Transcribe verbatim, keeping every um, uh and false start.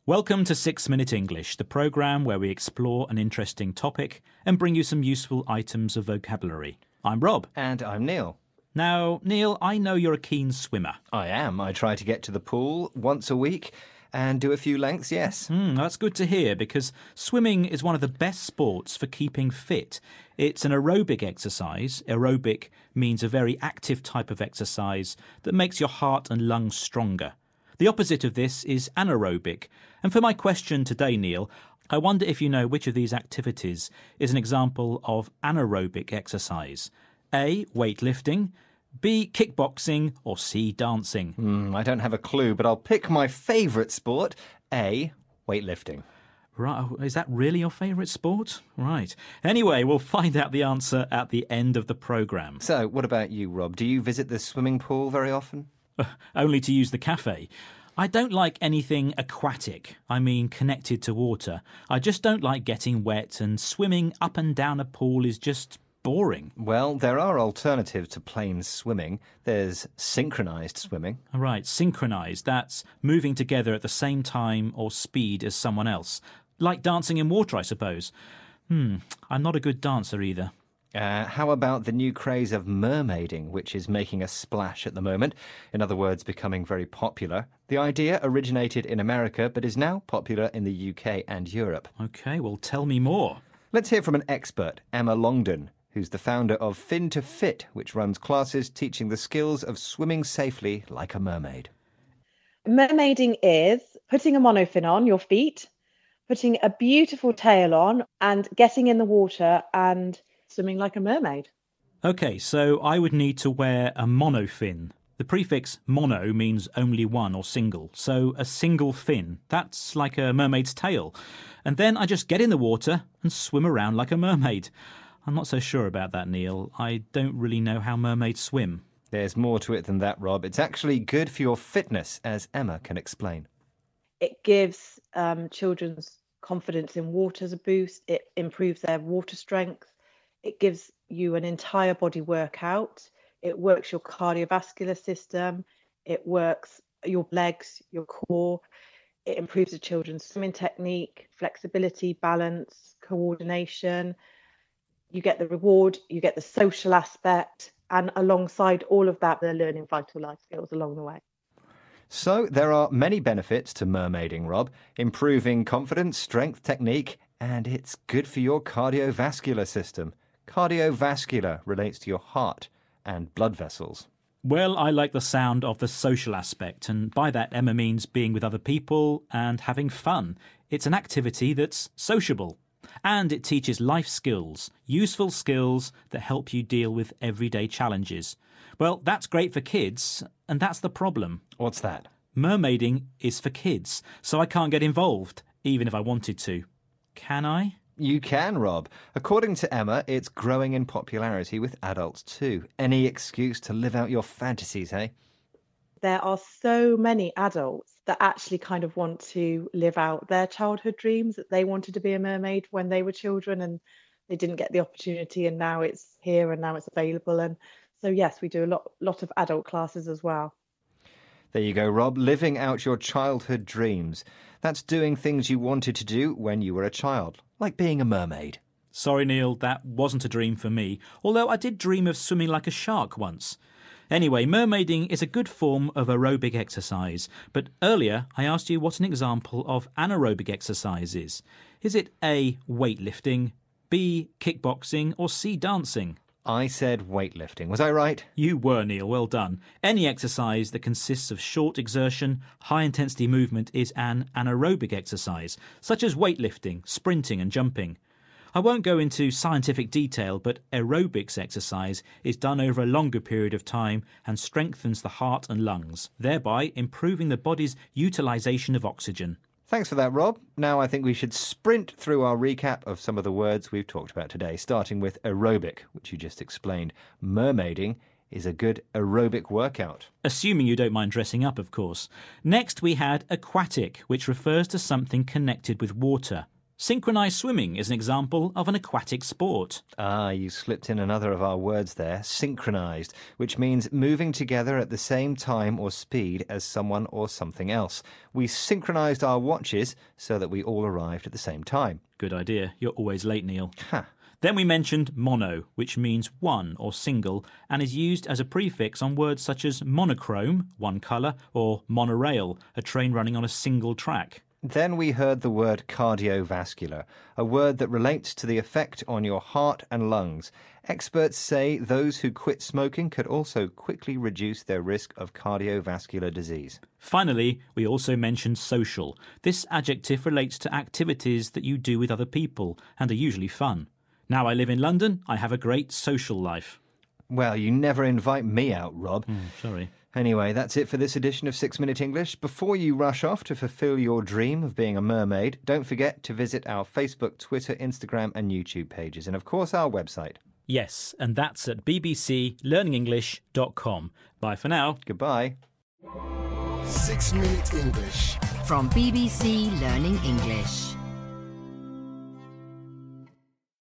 Welcome to Six Minute English, the programme where we explore an interesting topic and bring you some useful items of vocabulary. I'm Rob. And I'm Neil. Now, Neil, I know you're a keen swimmer. I am. I try to get to the pool once a week and do a few lengths, yes. Mm, that's good to hear because swimming is one of the best sports for keeping fit. It's an aerobic exercise. Aerobic means a very active type of exercise that makes your heart and lungs stronger. The opposite of this is anaerobic. And for my question today, Neil, I wonder if you know which of these activities is an example of anaerobic exercise. A. Weightlifting. B. Kickboxing. Or C. Dancing. Mm, I don't have a clue, but I'll pick my favourite sport, A. Weightlifting. Right, is that really your favourite sport? Right. Anyway, we'll find out the answer at the end of the programme. So, what about you, Rob? Do you visit the swimming pool very often? Only to use the cafe. I don't like anything aquatic, I mean connected to water. I just don't like getting wet, and swimming up and down a pool is just boring. Well, there are alternatives to plain swimming. There's synchronised swimming. Right, synchronised. That's moving together at the same time or speed as someone else. Like dancing in water, I suppose. Hmm, I'm not a good dancer either. Uh, how about the new craze of mermaiding, which is making a splash at the moment? In other words, becoming very popular. The idea originated in America, but is now popular in the U K and Europe. OK, well, tell me more. Let's hear from an expert, Emma Longdon, who's the founder of Fin to Fit, which runs classes teaching the skills of swimming safely like a mermaid. Mermaiding is putting a monofin on your feet, putting a beautiful tail on, and getting in the water and swimming like a mermaid. OK, so I would need to wear a monofin. The prefix mono means only one or single, so a single fin. That's like a mermaid's tail. And then I just get in the water and swim around like a mermaid. I'm not so sure about that, Neil. I don't really know how mermaids swim. There's more to it than that, Rob. It's actually good for your fitness, as Emma can explain. It gives um, children's confidence in water a boost. It improves their water strength. It gives you an entire body workout. It works your cardiovascular system. It works your legs, your core. It improves the children's swimming technique, flexibility, balance, coordination. You get the reward, you get the social aspect, and alongside all of that, they're learning vital life skills along the way. So there are many benefits to mermaiding, Rob. Improving confidence, strength, technique, and it's good for your cardiovascular system. Cardiovascular relates to your heart and blood vessels. Well, I like the sound of the social aspect, and by that Emma means being with other people and having fun. It's an activity that's sociable, and it teaches life skills, useful skills that help you deal with everyday challenges. Well, that's great for kids, and that's the problem. What's that? Mermaiding is for kids, so I can't get involved, even if I wanted to. Can I? You can, Rob. According to Emma, it's growing in popularity with adults too. Any excuse to live out your fantasies, eh? There are so many adults that actually kind of want to live out their childhood dreams, that they wanted to be a mermaid when they were children and they didn't get the opportunity, and now it's here and now it's available. And so, yes, we do a lot, lot of adult classes as well. There you go, Rob. Living out your childhood dreams. That's doing things you wanted to do when you were a child, like being a mermaid. Sorry, Neil, that wasn't a dream for me, although I did dream of swimming like a shark once. Anyway, mermaiding is a good form of aerobic exercise, but earlier I asked you what an example of anaerobic exercise is. Is it A, weightlifting, B, kickboxing, or C, dancing? I said weightlifting. Was I right? You were, Neil. Well done. Any exercise that consists of short exertion, high-intensity movement is an anaerobic exercise, such as weightlifting, sprinting and jumping. I won't go into scientific detail, but aerobics exercise is done over a longer period of time and strengthens the heart and lungs, thereby improving the body's utilisation of oxygen. Thanks for that, Rob. Now I think we should sprint through our recap of some of the words we've talked about today, starting with aerobic, which you just explained. Mermaiding is a good aerobic workout. Assuming you don't mind dressing up, of course. Next we had aquatic, which refers to something connected with water. Synchronized swimming is an example of an aquatic sport. Ah, you slipped in another of our words there, synchronized, which means moving together at the same time or speed as someone or something else. We synchronized our watches so that we all arrived at the same time. Good idea. You're always late, Neil. Ha. Then we mentioned mono, which means one or single, and is used as a prefix on words such as monochrome, one colour, or monorail, a train running on a single track. Then we heard the word cardiovascular, a word that relates to the effect on your heart and lungs. Experts say those who quit smoking could also quickly reduce their risk of cardiovascular disease. Finally, we also mentioned social. This adjective relates to activities that you do with other people and are usually fun. Now I live in London, I have a great social life. Well, you never invite me out, Rob. Mm, sorry. Anyway, that's it for this edition of Six Minute English. Before you rush off to fulfill your dream of being a mermaid, don't forget to visit our Facebook, Twitter, Instagram and YouTube pages, and of course our website. Yes, and that's at b b c learning english dot com. Bye for now. Goodbye. Six Minute English from B B C Learning English.